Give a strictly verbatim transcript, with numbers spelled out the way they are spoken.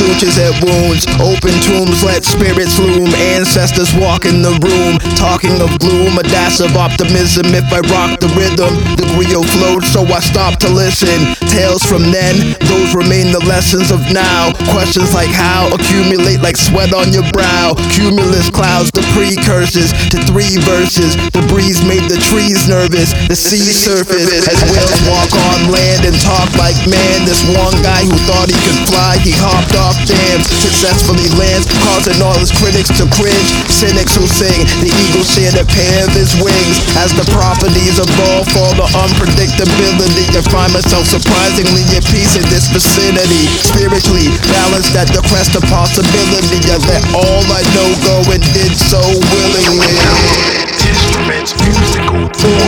sutures at wounds. Open tombs, let spirits loom. Ancestors walk in the room, talking of gloom. A dash of optimism if I rock the rhythm. The griot flowed, so I stopped to listen. Tales from then, those remain the lessons of now. Questions like how accumulate like sweat on your brow. Cumulus clouds, the precursors to three verses. The breeze made the trees nervous. The sea surface as whales walk on land and talk like man. This one guy who thought he could fly, he hopped off dams, successfully lands, causing all his critics to cringe. Cynics who sing, the eagle shared a pair of his wings. As the properties evolve, fall to unpredictability, I find myself surprisingly at peace in this vicinity. Spiritually balanced at the crest of possibility, I let all I know go and did so willingly. Instruments, musical,